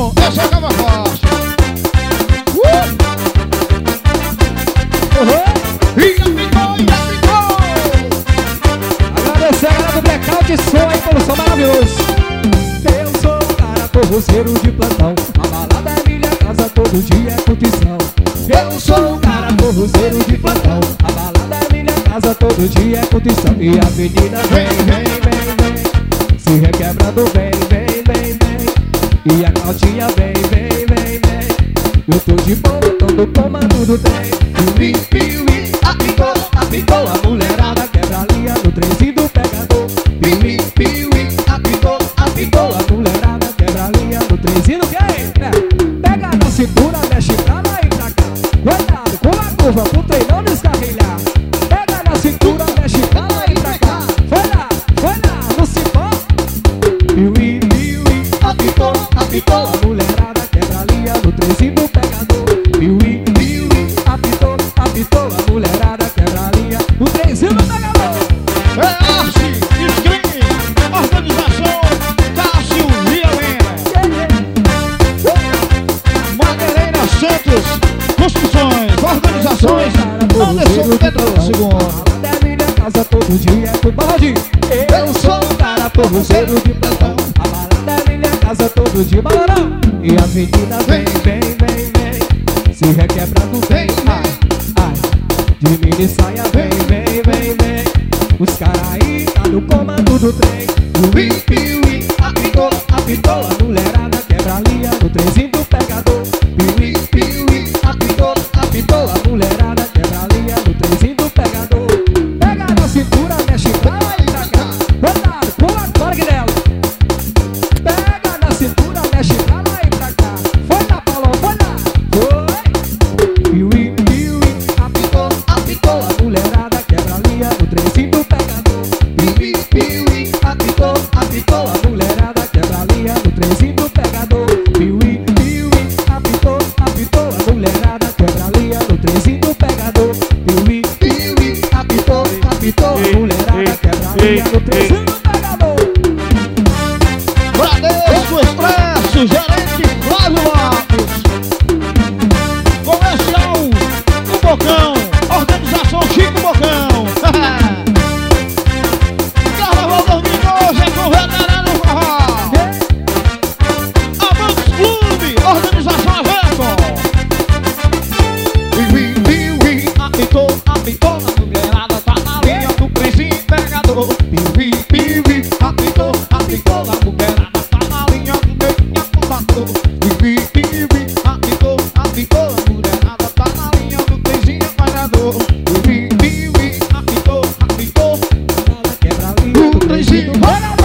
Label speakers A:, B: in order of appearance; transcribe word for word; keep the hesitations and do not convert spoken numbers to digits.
A: som, essa é a forte. Uh! Uhum. E aplicou, e aplicou.
B: Agradecer a galera do Blackout Som aí pelo som maravilhoso. Eu sou o cara forrozeiro de plantão. A balada é minha casa, todo dia é curtição. Eu sou o cara forrozeiro de plantão. A balada é minha casa, todo dia é curtição. E a menina vem, vem, vem, vem, se requebrando, vem, vem, vem, vem. E a Claudinha vem, vem, vem, vem. Eu tô de boa, tô no comando do trem. Piuí, piuí, apicou, apicou. A mulherada quebra a linha no trenzinho do pegador. Piuí, piuí, apicou, apicou. A mulherada quebra a linha no trenzinho do quê? É, pega na cintura, mexe pra lá e pra cá. Cuidado com a curva, pro trem não descarrilhar. Pega na cintura, mexe pra lá e pra cá. Foi lá, foi lá, no cipó. Piuí, piuí, apicou, apicou. A mulherada quebra a linha no trenzinho do pegador. Piuí, piuí, apitou, apitou. A mulherada quebra a linha no trenzinho do pegador.
A: É arte, screen, organização, Cássio e Helena. Madalena Santos, construções, organizações, Anderson Pedro segundo.
B: Da minha casa todo dia é pro balde. Eu sou o cara forrozeiro de plantão. A balada é minha casa todo dia, balão. E a menina vem, vem, vem, vem, se requebrando, vem, ai, ai. De mini saia, vem, vem, vem, vem. Os caras aí tá no comando do trem. Piuí, piuí, apitou, apitou. A mulherada quebra a linha no trenzinho do pegador. Piuí, piuí, apitou, apitou. A mulherada quebra a linha no trenzinho do pegador. Pega na cintura, mexe pra lá e pra cá. Cuidado, pula fora que dela. Pega na cintura, mexe pra lá e pra cá. Foi lá, Paulão, foi lá. Foi. Piuí, piuí, apitou, apitou. A mulherada quebra a linha no trenzinho do pegador. Piuí, piuí, apitou, apitou. A mulherada quebra a linha no trenzinho do pegador. Piuí, piuí, apitou, apitou. A mulherada quebra a linha no trenzinho do pegador. Piuí, piuí, apitou, apitou. A mulherada quebra a linha no trenzinho do pegador.
A: Bradesco Expresso, gerente Flávio Lopes. Comercial, o Bocão, organização Chico Bocão. Carnaval dois mil e doze é com veterano forró. Amantes Clube, organização Everton. Piuí, piuí, apitou, apitou. A mulherada tá na linha do trenzinho pegador. Piuí, piuí, apitou, apitou. A mulherada tá na linha do trenzinho pegador. Piuí, piuí, apitou, apitou. A mulherada tá na linha do trenzinho pegador. Piuí, piuí, apitou, apitou.
B: Quebra a linha do trenzinho do pegador.